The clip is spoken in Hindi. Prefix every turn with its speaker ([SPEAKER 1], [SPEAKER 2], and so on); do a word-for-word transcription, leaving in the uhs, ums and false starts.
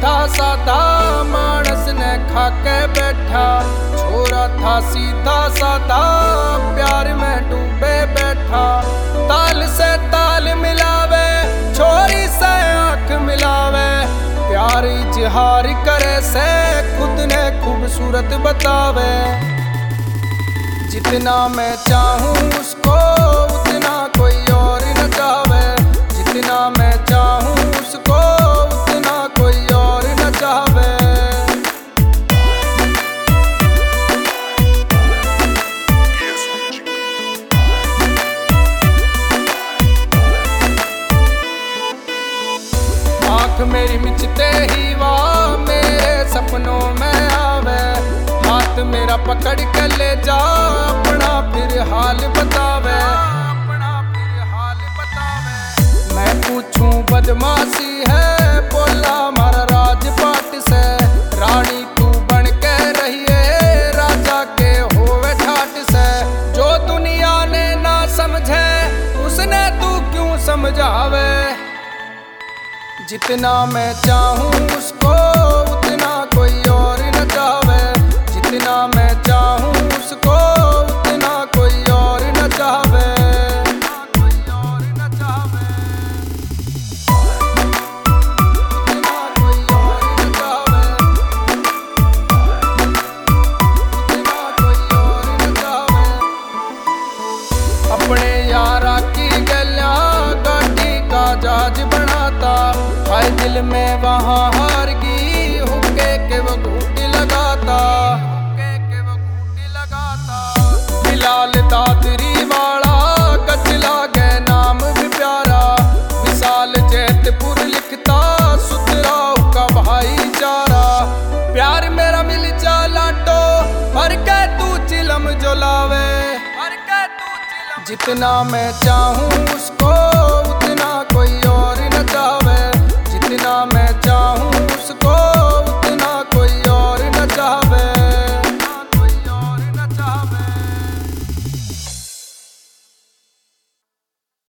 [SPEAKER 1] था साधा मानस ने खाके बैठा, छोरा था सीधा साधा प्यार में डूबे बैठा। ताल से ताल मिलावे, छोरी से आंख मिलावे, प्यार इजहार करे से खुद ने खूबसूरत बतावे। जितना मैं चाहूं उसको उतना कोई और न चाहे, जितना मैं चाहूं उसको उतना कोई और न चाहे। आँख मेरी मिचते ही वाह मेरे सपनों में आवे, हाथ मेरा पकड़ के ले जा अपना फिर हाल बतावे, अपना फिर हाल बतावे। मैं पूछूं बदमाशी है बोला मारा राजपाट से, रानी तू बन के रहिए राजा के होवे ठाट से। जो दुनिया ने ना समझे उसने तू क्यों समझावे। जितना मैं चाहूं उसको उतना कोई और न चाहे, जितना मैं चाहूं उसको उतना कोई और न चाहे, कोई और न चाहे, उतना कोई और न चाहे, उतना कोई और न चाहे। अपने यारा की गलियां गाड़ी का जहाज बनाता, हाय दिल में वहाँ हार गई हुक्के के वो घूटी लगाता, हुक्के के वो घूटी लगाता। बिलाल दादरी वाला गजला गए नाम भी प्यारा, विशाल जैतपुर लिखता सुतराव का भाईचारा। प्यार मेरा मिल जा लाटो भर के तू चिलम जो लावे, भर के तू चिलम। जितना मैं चाहूं उसको उतना कोई और न चाहे, जितना मैं चाहूं